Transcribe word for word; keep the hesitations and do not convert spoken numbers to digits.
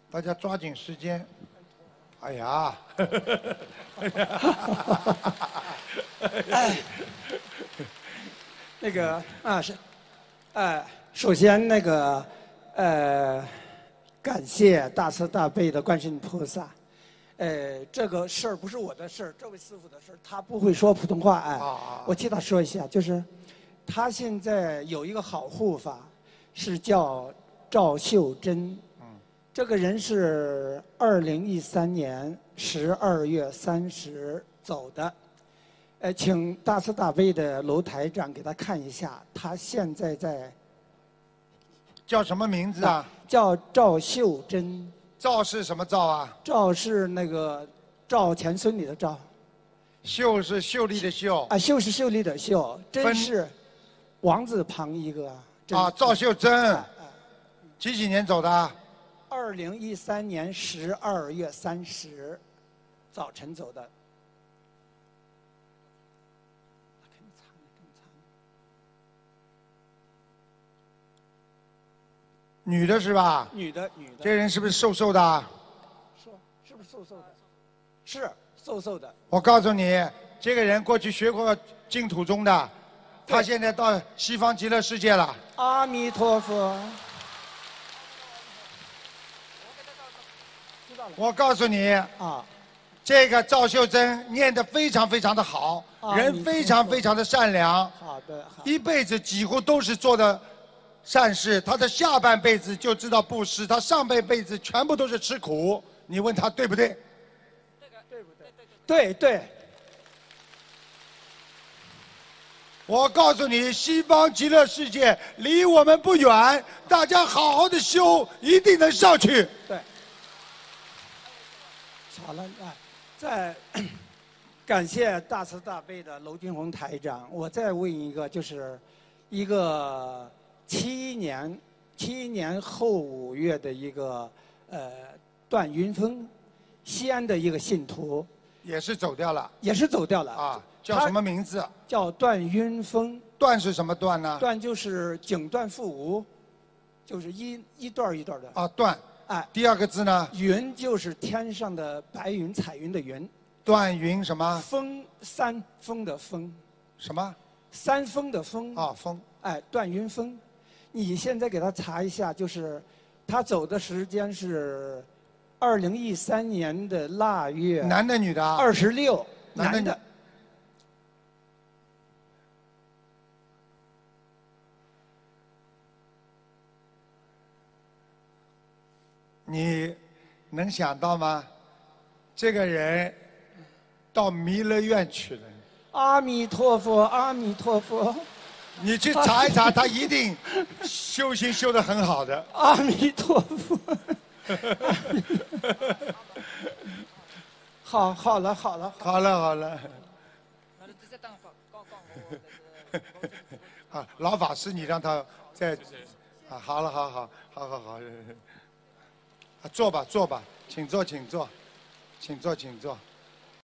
大家抓紧时间。哎呀， 哎，那个啊是，呃，首先那个呃，感谢大慈大悲的观世音菩萨。呃，这个事儿不是我的事儿，这位师傅的事儿，他不会说普通话，哎， 啊我替他说一下，就是他现在有一个好护法，是叫赵秀珍。这个人是二零一三年十二月三十走的，呃，请大慈大悲的楼台长给他看一下，他现在在叫什么名字啊？ 叫赵秀珍。 赵是什么赵啊？ 赵是那个赵钱孙李的赵。 秀是秀丽的秀。 啊，秀是秀丽的秀，珍是王字旁一个。 啊，赵秀珍。几几年走的？ 二零一三年十二月三十早晨走的。 女的是吧？ 女的，女的。 这人是不是瘦瘦的？ 是，是不是瘦瘦的？是瘦瘦的。 我告诉你，这个人过去学过净土宗的，他现在到西方极乐世界了。 阿弥陀佛。 我告诉你啊， 这个赵秀珍念得非常非常的好，人非常非常的善良。 好的。 一辈子几乎都是做的善事，他的下半辈子就知道布施，他上半辈子全部都是吃苦。你问他对不对？ 对不对？对对。 我告诉你，西方极乐世界离我们不远，大家好好的修，一定能上去。 对。好了，哎，再感谢大慈大悲的娄金红台长。我再问一个，就是一个七年七年后五月的一个呃段云峰，西安的一个信徒， 也是走掉了。 也是走掉了啊，叫什么名字？ 叫段云峰。 段是什么段呢？ 段就是颈段腹无，就是一一段一段的。 啊，段。 哎， 第二个字呢？ 云就是天上的白云、彩云的云。 段云什么？ 峰，三峰的峰。 什么？ 三峰的峰。 啊，峰。 哎，段云峰，你现在给他查一下，就是他走的时间是二零一三年的腊月。 男的女的？ 二十六， 男的。 男的。 你能想到吗？这个人到弥勒院去了。 阿弥陀佛，阿弥陀佛。 你去查一查，他一定修行修得很好的。 阿弥陀佛。好，好了，好了， 好了，好了。啊，老法师，你让他再啊，好了，好好，好好好。啊，坐吧，坐吧，请坐，请坐，请坐，请坐。